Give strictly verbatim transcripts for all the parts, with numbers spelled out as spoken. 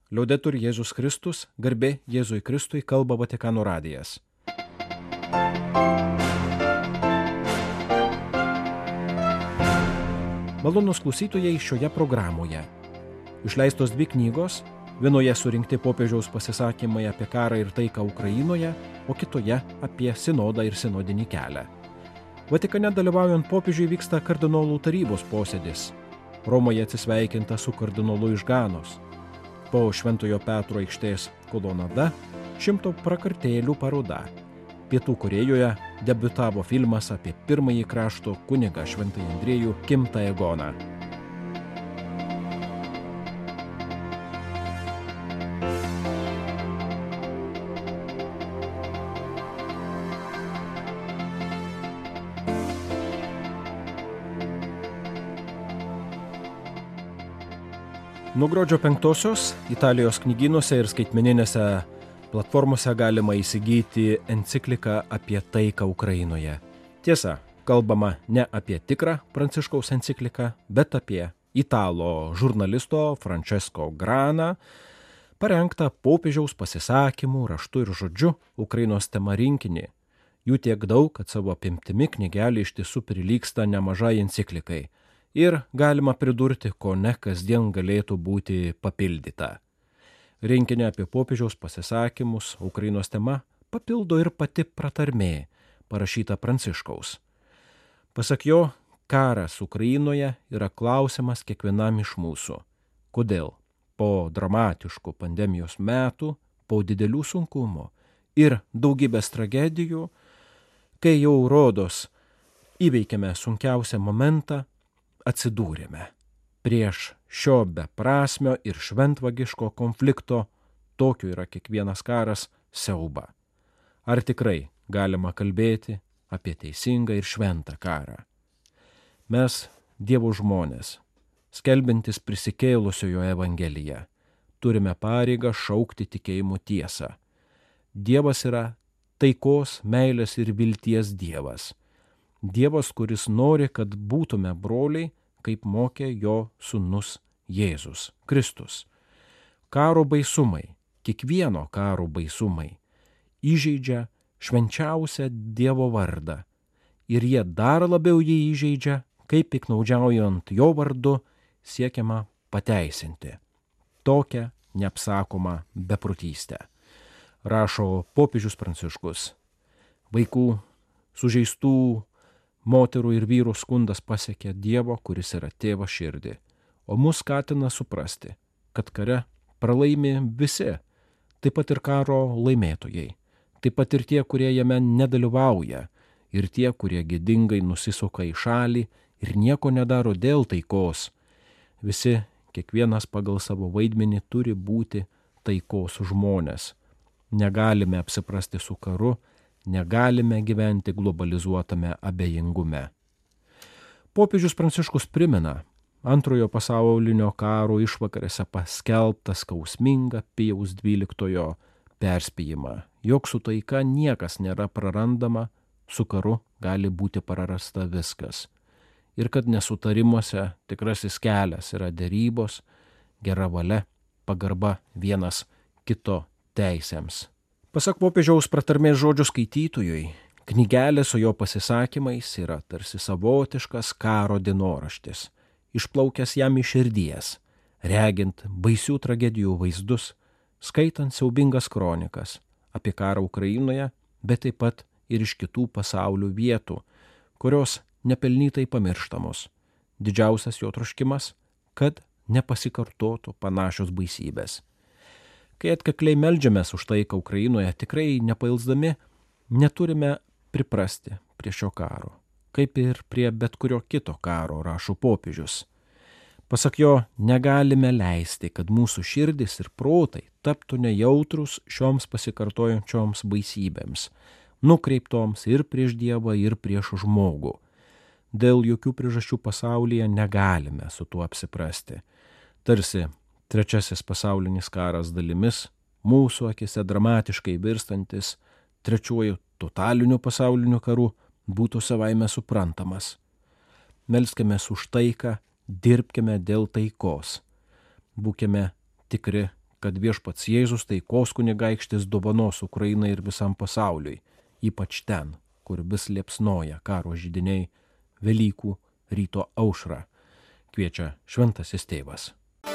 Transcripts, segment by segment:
Liaudetur Jėzus Kristus, garbė Jėzui Kristui, kalba Vatikano radijas. Malonūs klausytojai šioje programoje. Išleistos dvi knygos, vienoje surinkti popiežiaus pasisakymai apie karą ir taiką Ukrainoje, o kitoje apie sinodą ir sinodinį kelią. Vatikane dalyvaujant popiežiui vyksta kardinolų tarybos posėdis. Romoje atsisveikinta su kardinolu iš Ganos. Po Šventojo Petro aikštės kolonada šimto prakartėlių paroda. Pietų Korėjoje debiutavo filmas apie pirmąjį krašto kunigą Šventąjį Andriejų Kim Tae-goną. Nuo gruodžio penktosios Italijos knygynuose ir skaitmeninėse platformose galima įsigyti encikliką apie taiką Ukrainoje. Tiesa, kalbama ne apie tikrą Pranciškaus encikliką, bet apie italo žurnalisto Francesco Grana parengtą popiežiaus pasisakymų raštu ir žodžiu Ukrainos tema rinkinį. Jų tiek daug, kad savo apimtimi knygelė iš tiesų prilygsta nemažai enciklikai. Ir galima pridurti, ko ne kasdien galėtų būti papildyta. Rinkinį apie popiežiaus pasisakymus Ukrainos tema papildo ir pati pratarmė, parašyta Pranciškaus. Pasak jo, karas Ukrainoje yra klausimas kiekvienam iš mūsų. Kodėl? Po dramatiškų pandemijos metų, po didelių sunkumų ir daugybės tragedijų, kai jau rodos įveikėme sunkiausią momentą, atsidūrėme prieš šio beprasmio ir šventvagiško konflikto, tokiu yra kiekvienas karas, siaubą. Ar tikrai galima kalbėti apie teisingą ir šventą karą? Mes, Dievo žmonės, skelbiantis prisikėlusiojo evangeliją, turime pareigą šaukti tikėjimo tiesą. Dievas yra taikos, meilės ir vilties Dievas. Dievas, kuris nori, kad būtume broliai, kaip mokė jo sūnus Jėzus Kristus. Karo baisumai, kiekvieno karo baisumai, įžeidžia švenčiausią Dievo vardą ir jie dar labiau jį įžeidžia, kaip piknaudžiaujant jo vardu siekiama pateisinti tokią neapsakomą beprotystę. Rašo popiežius Pranciškus. Vaikų, sužeistų, moterų ir vyrų skundas pasiekė Dievo, kuris yra tėvo širdį, o mus skatina suprasti, kad kare pralaimi visi, taip pat ir karo laimėtojai, taip pat ir tie, kurie jame nedalyvauja, ir tie, kurie gėdingai nusisuka į šalį ir nieko nedaro dėl taikos. Visi, kiekvienas pagal savo vaidmenį turi būti taikos žmonės. Negalime apsiprasti su karu, negalime gyventi globalizuotame abejingume. Popiežius Pranciškus primena antrojo pasaulinio karo išvakarėse paskelbtą skausmingą Pijaus dvyliktojo perspėjimą, jog su taika niekas nėra prarandama, su karu gali būti prarasta viskas. Ir kad nesutarimuose tikrasis kelias yra derybos, gera valia, pagarba vienas kito teisėms. Pasak popiežiaus pratarmės žodžių skaitytojui, knygelė su jo pasisakymais yra tarsi savotiškas karo dienoraštis, išplaukęs jam iš širdies, regint baisių tragedijų vaizdus, skaitant siaubingas kronikas apie karą Ukrainoje, bet taip pat ir iš kitų pasaulio vietų, kurios nepelnytai pamirštamos. Didžiausias jo troškimas, kad nepasikartotų panašios baisybės. Kai atkakliai meldžiamės už taiką Ukrainoje, tikrai nepailsdami, neturime priprasti prie šio karo, kaip ir prie bet kurio kito karo, rašo popiežius. Pasak jo, negalime leisti, kad mūsų širdis ir protai taptų nejautrus šioms pasikartojančioms baisybėms, nukreiptoms ir prieš Dievą, ir prieš žmogų. Dėl jokių priežasčių pasaulyje negalime su tuo apsiprasti. Tarsi trečiasis pasaulinis karas dalimis, mūsų akise dramatiškai virstantis trečiuoju totaliniu pasauliniu karu, būtų savaime suprantamas. Melskimės už taiką, dirbkime dėl taikos. Būkime tikri kad viešpats Jėzus taikos kunigaikštis dovanos Ukrainai ir visam pasauliui, ypač ten, kur vis liepsnoja karo židiniai, Velykų ryto aušra, kviečia šventasis tėvas.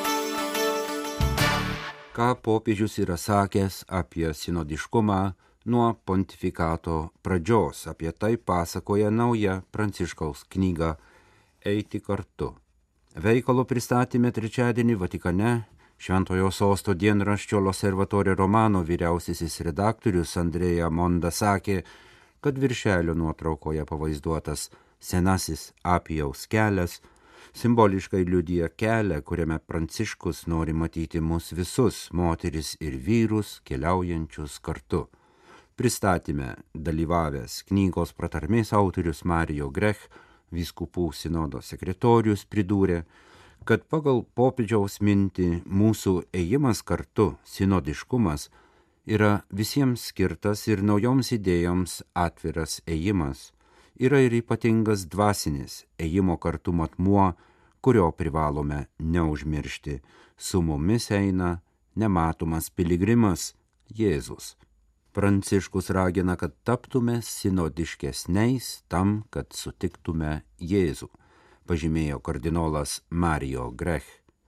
Ką popiežius yra sakęs apie sinodiškumą nuo pontifikato pradžios, apie tai pasakoja nauja Pranciškaus knyga Eiti kartu. Veikalo pristatyme trečiadienį Vatikane Šventojo sosto dienraščio L'Osservatore Romano vyriausiasis redaktorius Andrea Monda sakė, kad viršelio nuotraukoje pavaizduotas senasis Apijaus kelias simboliškai liudija kelią, kuriame Pranciškus nori matyti mus visus, moteris ir vyrus, keliaujančius kartu. Pristatyme dalyvavęs knygos pratarmės autorius Mario Grech, vyskupų sinodo sekretorius, pridūrė, kad pagal popiežiaus mintį mūsų ėjimas kartu, sinodiškumas, yra visiems skirtas ir naujoms idėjoms atviras ėjimas. Yra ir ypatingas dvasinis ėjimo kartu matmuo, kurio privalome neužmiršti. Su mumis eina nematomas piligrimas Jėzus. Pranciškus ragina, kad taptume sinodiškesniais tam, kad sutiktume Jėzų, pažymėjo kardinolas Mario Grech.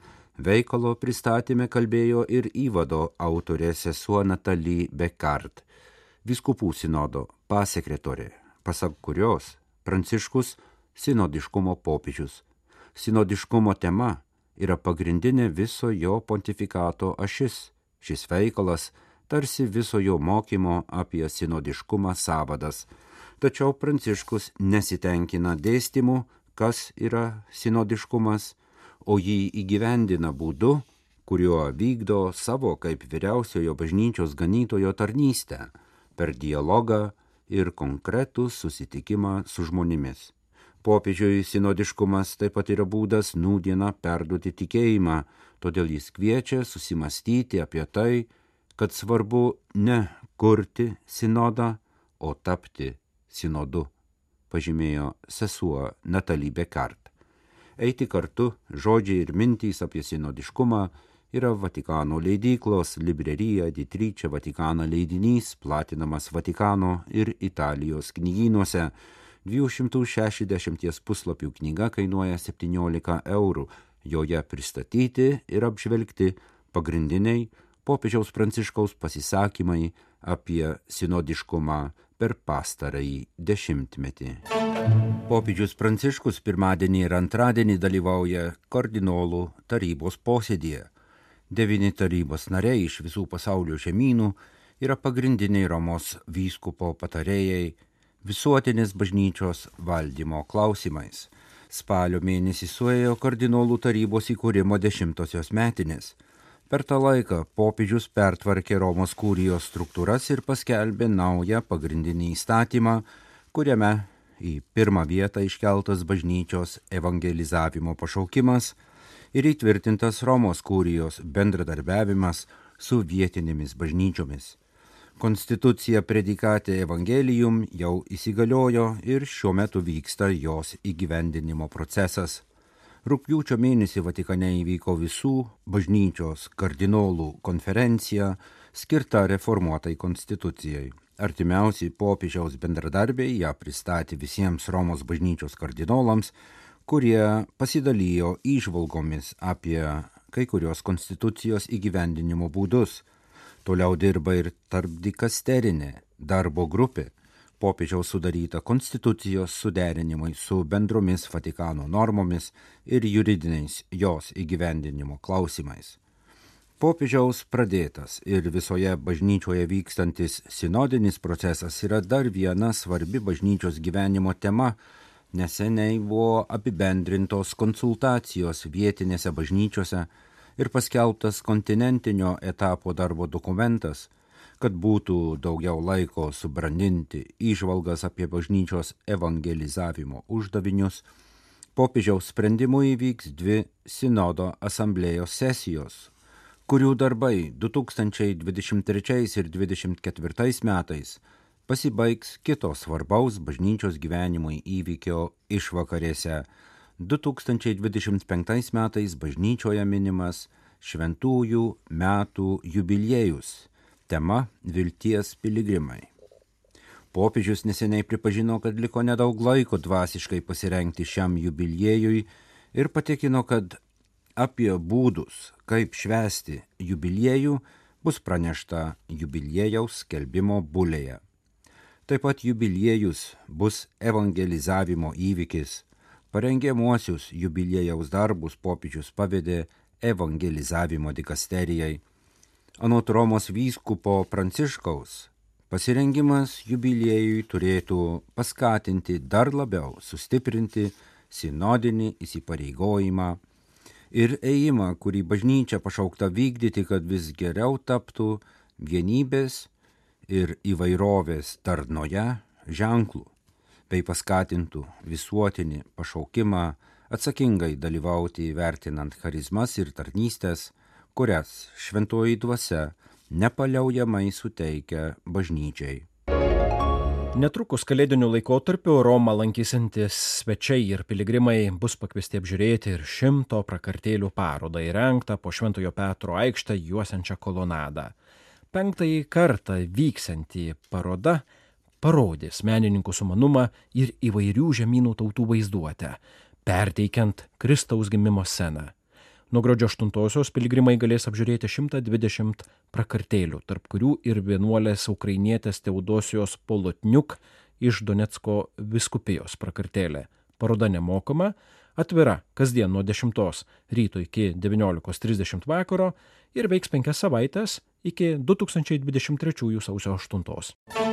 Veikalo pristatyme kalbėjo ir įvado autorė sesuo Natalie Becart, vyskupų sinodo pasekretorė, pasak kurios Pranciškus sinodiškumo popiežius. Sinodiškumo tema yra pagrindinė viso jo pontifikato ašis. Šis veikalas tarsi viso jo mokymo apie sinodiškumą sąvadas. Tačiau Pranciškus nesitenkina dėstymu, kas yra sinodiškumas, o jį įgyvendina būdu, kuriuo vykdo savo kaip vyriausiojo bažnyčios ganytojo tarnystę per dialogą ir konkretų susitikimą su žmonėmis. Popiežiui sinodiškumas taip pat yra būdas nūdieną perduoti tikėjimą, todėl jis kviečia susimastyti apie tai, kad svarbu ne kurti sinodą, o tapti sinodu, pažymėjo sesuo Natalie Becart. Eiti kartu, žodžiai ir mintys apie sinodiškumą yra Vatikano leidyklos Libreria Editrice Vaticana leidinys, platinamas Vatikano ir Italijos knygynuose. dviejų šimtų šešiasdešimt puslapių knyga kainuoja septyniolika eurų. Joje pristatyti ir apžvelgti pagrindiniai popiežiaus Pranciškaus pasisakymai apie sinodiškumą per pastarąjį dešimtmetį. Popiežius Pranciškus pirmadienį ir antradienį dalyvauja kardinolų tarybos posėdyje. Devyni tarybos nariai iš visų pasaulio žemynų yra pagrindiniai Romos vyskupo patarėjai visuotinės bažnyčios valdymo klausimais. Spalio mėnesį suėjo kardinolų tarybos įkūrimo dešimtosios metinės. Per tą laiką popiežius pertvarkė Romos kurijos struktūras ir paskelbė naują pagrindinį įstatymą, kuriame į pirmą vietą iškeltas bažnyčios evangelizavimo pašaukimas ir įtvirtintas Romos kurijos bendradarbiavimas su vietinėmis bažnyčiomis. Konstitucija Predikate Evangelium jau įsigaliojo ir šiuo metu vyksta jos įgyvendinimo procesas. Rugpjūčio mėnesį Vatikane įvyko visų bažnyčios kardinolų konferencija skirta reformuotai konstitucijai. Artimiausi popiežiaus bendradarbiai ją pristatė visiems Romos bažnyčios kardinolams, kurie pasidalijo įžvalgomis apie kai kurios konstitucijos įgyvendinimo būdus. Toliau dirba ir tarpdikasterinė darbo grupė, popiežiaus sudaryta konstitucijos suderinimai su bendromis Vatikano normomis ir juridiniais jos įgyvendinimo klausimais. Popiežiaus pradėtas ir visoje bažnyčioje vykstantis sinodinis procesas yra dar viena svarbi bažnyčios gyvenimo tema. Neseniai buvo apibendrintos konsultacijos vietinėse bažnyčiose ir paskelbtas kontinentinio etapo darbo dokumentas, kad būtų daugiau laiko subrandinti įžvalgas apie bažnyčios evangelizavimo uždavinius. Popiežiaus sprendimu įvyks dvi sinodo asamblėjos sesijos, kurių darbai du tūkstančiai dvidešimt trečiais ir dvidešimt ketvirtais metais pasibaigs kito svarbaus bažnyčios gyvenimui įvykio išvakarėse. du tūkstančiai dvidešimt penktais metais bažnyčioje minimas šventųjų metų jubiliejus, tema vilties piligrimai. Popiežius neseniai pripažino, kad liko nedaug laiko dvasiškai pasirengti šiam jubiliejui ir patikino, kad apie būdus, kaip švęsti jubiliejų, bus pranešta jubiliejaus skelbimo bulėje. Taip pat jubiliejus bus evangelizavimo įvykis. Parengiamuosius jubiliejaus darbus popiežius pavedė evangelizavimo dikasterijai. Anot Romos vyskupo Pranciškaus, pasirengimas jubiliejui turėtų paskatinti dar labiau sustiprinti sinodinį įsipareigojimą ir ėjimą, kurį bažnyčia pašaukta vykdyti, kad vis geriau taptų vienybės ir įvairovės darnoje ženklų, bei paskatintų visuotinį pašaukimą atsakingai dalyvauti vertinant charizmas ir tarnystės, kurias šventoji dvasia nepaliaujamai suteikia bažnyčiai. Netrukus kalėdiniu laikotarpiu Romą lankysiantys svečiai ir piligrimai bus pakviesti apžiūrėti ir šimto prakartėlių parodą įrengtą po Šventojo Petro aikštę juosiančią kolonadą. Penktąjį kartą vyksianti paroda parodys menininkų sumanumą ir įvairių žemynų tautų vaizduotę, perteikiant Kristaus gimimo sceną. Nuo gruodžio aštuntosios piligrimai galės apžiūrėti šimtą dvidešimt prakartėlių, tarp kurių ir vienuolės ukrainietės Teodosijos Polotniuk iš Donecko vyskupijos prakartėlė. Paroda nemokama, atvira kasdien nuo dešimtos ryto iki devyniolikos trisdešimt vakaro ir veiks penkias savaites iki du tūkstančiai dvidešimt trečiųjų sausio aštuntos.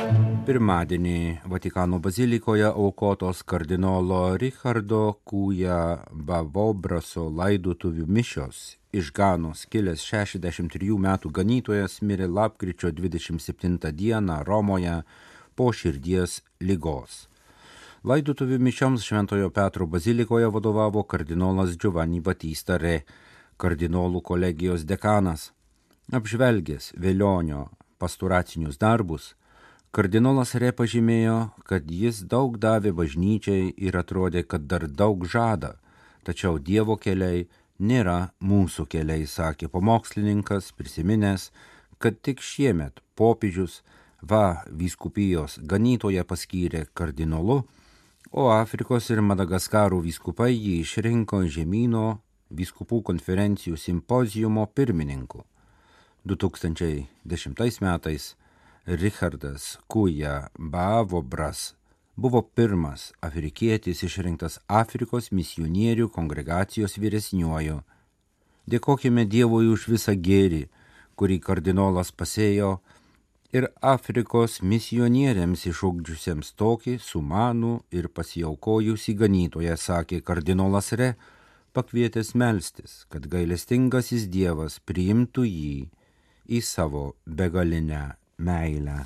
Pirmadienį Vatikano bazilikoje aukotos kardinolo Richardo Kūja Bavobraso laidotuvių mišios. Iš Ganos kilęs šešiasdešimt trijų metų ganytojas mirė lapkričio dvidešimt septintą dieną Romoje po širdies ligos. Laidotuvių mišioms Šventojo Petro bazilikoje vadovavo kardinolas Giovanni Battista Re, kardinolų kolegijos dekanas. Apžvelgęs Velionio pastoracinius darbus, kardinolas Re pažymėjo, kad jis daug davė bažnyčiai ir atrodė, kad dar daug žada, tačiau Dievo keliai nėra mūsų keliai, sakė pamokslininkas, prisiminęs, kad tik šiemet popiežius Va vyskupijos ganytoją paskyrė kardinolu, o Afrikos ir Madagaskarų vyskupai jį išrinko žemyno vyskupų konferencijų simpozijumo pirmininku. du tūkstančiai dešimtais metais Richardas Kūja Bavobras buvo pirmas afrikietis išrinktas Afrikos misionierių kongregacijos vyresniuoju. Dėkokime Dievui už visą gėrį, kurį kardinolas pasėjo, ir Afrikos misionieriams išugdžiusiems tokį sumanų ir pasiaukojusį ganytoją, sakė kardinolas Re, pakvietęs melstis, kad gailestingasis Dievas priimtų jį į savo begalinę meilę.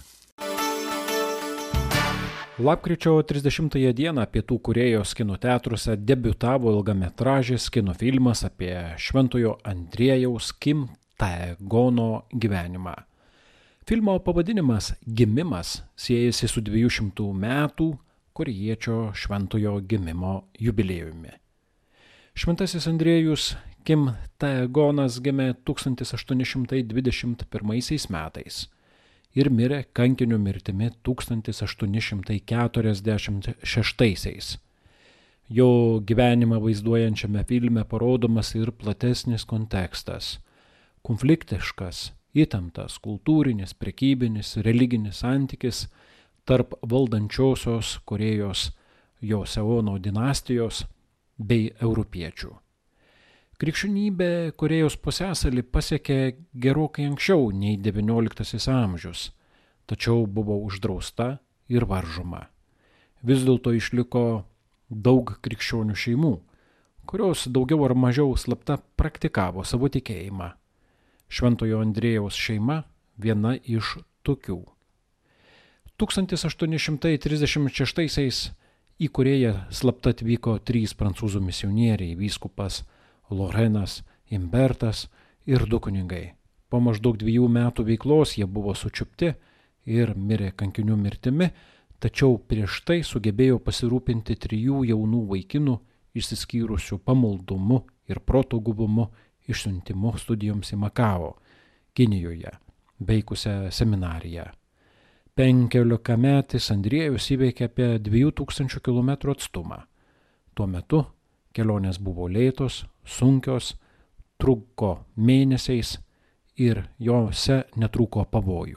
Lapkričio trisdešimtąją dieną Pietų Korėjos kino teatruose debiutavo ilgametražis kino filmas apie šventojo Andriejaus Kim Taegono gyvenimą. Filmo pavadinimas Gimimas siejasi su dviejų šimtų metų korėjiečio šventojo gimimo jubiliejumi. Šventasis Andriejus Kim Taegonas gimė tūkstantis aštuoni šimtai dvidešimt pirmaisiais metais ir mirė kankinio mirtimi tūkstantis aštuoni šimtai keturiasdešimt šeštaisiais. Jo gyvenimą vaizduojančiame filme parodomas ir platesnis kontekstas – konfliktiškas, įtemptas kultūrinis, prekybinis, religinis santykis tarp valdančiosios Korėjos Joseono dinastijos bei europiečių. Krikščionybė Korėjos pusiasalį pasiekė gerokai anksčiau nei devynioliktasis amžius, tačiau buvo uždrausta ir varžoma. Vis dėlto išliko daug krikščionių šeimų, kurios daugiau ar mažiau slapta praktikavo savo tikėjimą. Šventojo Andriejaus šeima viena iš tokių. tūkstantis aštuoni šimtai trisdešimt šeštaisiais į Korėją slapta atvyko trys prancūzų misionieriai – vyskupas Lorenas, Imbertas ir du kunigai. Po maždaug dviejų metų veiklos jie buvo sučiupti ir mirė kankinių mirtimi, tačiau prieš tai sugebėjo pasirūpinti trijų jaunų vaikinų išsiskyrusių pamaldumu ir proto guvumu išsiuntimu studijoms į Makao, Kinijoje, veikusią seminariją. Penkiolikametis Andriejus įveikė apie dviejų tūkstančių kilometrų atstumą. Tuo metu kelionės buvo lėtos, sunkios, truko mėnesiais ir jose netrūko pavojų.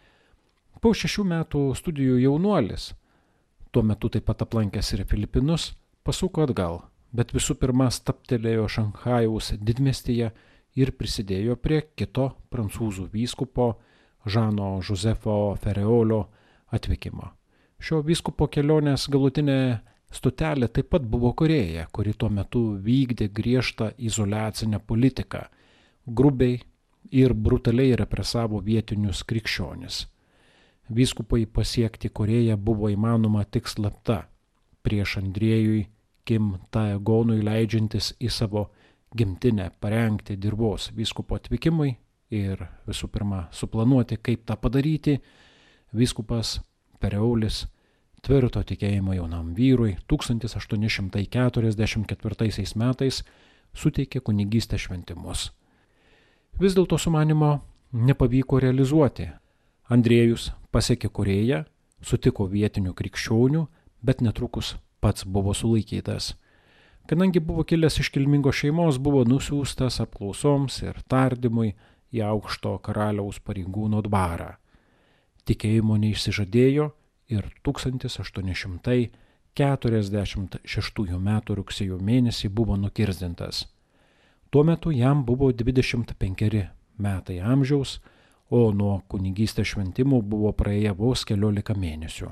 Po šešių metų studijų jaunuolis, tuo metu taip pat aplankęs ir Filipinus, pasuko atgal, bet visų pirma stabtelėjo Šanchajaus didmiestyje ir prisidėjo prie kito prancūzų vyskupo Žano Žozefo Fereolio atvykimo. Šio vyskupo kelionės galutinė stotelė taip pat buvo Korėja, kuri tuo metu vykdė griežtą izoliacinę politiką, grubiai ir brutaliai represavo vietinius krikščionis. Vyskupui pasiekti Korėją buvo įmanoma tik slapta, prieš Andriejui Kim Taegonui leidžiantis į savo gimtinę parengti dirvos vyskupo atvykimui ir visų pirma suplanuoti, kaip tą padaryti, vyskupas Fereolis tvirto tikėjimo jaunam vyrui tūkstantis aštuoni šimtai keturiasdešimt ketvirtaisiais metais suteikė kunigystės šventimus. Vis dėlto sumanimo nepavyko realizuoti. Andriejus pasiekė Korėją, sutiko vietinių krikščionių, bet netrukus pats buvo sulaikytas. Kadangi buvo kilęs iš kilmingos šeimos, buvo nusiųstas apklausoms ir tardymui į aukšto karaliaus pareigūno dvarą. Tikėjimo neišsižadėjo ir tūkstantis aštuoni šimtai keturiasdešimt šeštųjų metų rugsėjo mėnesį buvo nukirzdintas. Tuo metu jam buvo dvidešimt penkeri metai amžiaus, o nuo kunigystės šventimų buvo praėję vos keliolika mėnesių.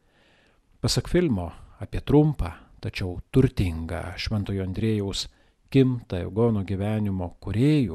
Pasak filmo apie trumpą, tačiau turtingą Šventojo Andriejaus Kim Taegono gyvenimo kūrėjų,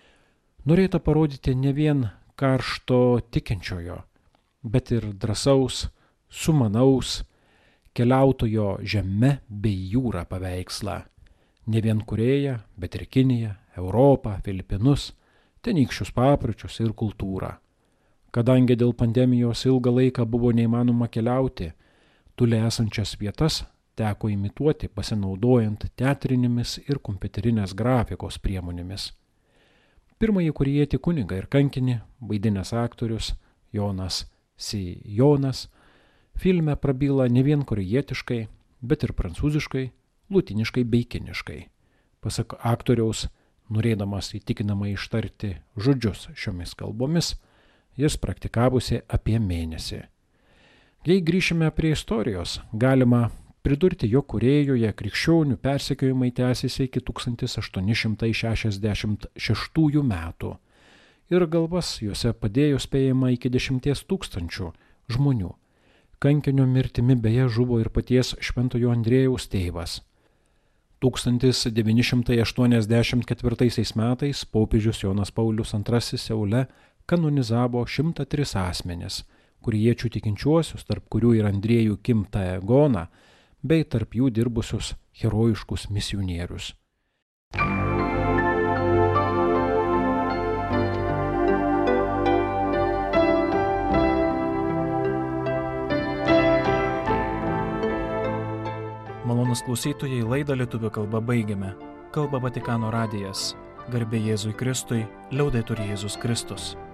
norėta parodyti ne vien karšto tikinčiojo, bet ir drąsaus, sumanaus, keliautojo žeme bei jūra paveikslą. Ne vien Korėją, bet ir Kiniją, Europą, Filipinus, tenykščius papročius ir kultūrą. Kadangi dėl pandemijos ilgą laiką buvo neįmanoma keliauti, Tule esančias vietas teko imituoti pasinaudojant teatrinėmis ir kompiuterinės grafikos priemonėmis. Pirmąjį korėjietį kunigą ir kankinį, vaidinęs aktorius Jonas Si Jonas, filme prabyla ne vien korėjietiškai, bet ir prancūziškai, lotiniškai bei kiniškai. Pasak aktoriaus, norėdamas įtikinamai ištarti žodžius šiomis kalbomis, jis praktikavosi apie mėnesį. Jei grįšime prie istorijos, galima pridurti, jog Korėjoje krikščionių persekiojimai tęsėsi iki tūkstantis aštuoni šimtai šešiasdešimt šeštųjų metų ir galvas juose padėjo spėjama iki dešimties tūkstančių žmonių. Kankinio mirtimi beje žuvo ir paties Šventojo Andriejaus tėvas. tūkstantis devyni šimtai aštuoniasdešimt ketvirtaisiais metais popiežius Jonas Paulius antrasis Seule kanonizavo šimtą tris asmenis, korėjiečių tikinčiuosius, tarp kurių ir Andriejų Kim Taegoną, bei tarp jų dirbusius herojiškus misionierius. Malonūs klausytojai, laidą lietuvių kalba baigiame. Kalba Vatikano radijas. Garbė Jėzui Kristui, liaudetur Jėzus Kristus.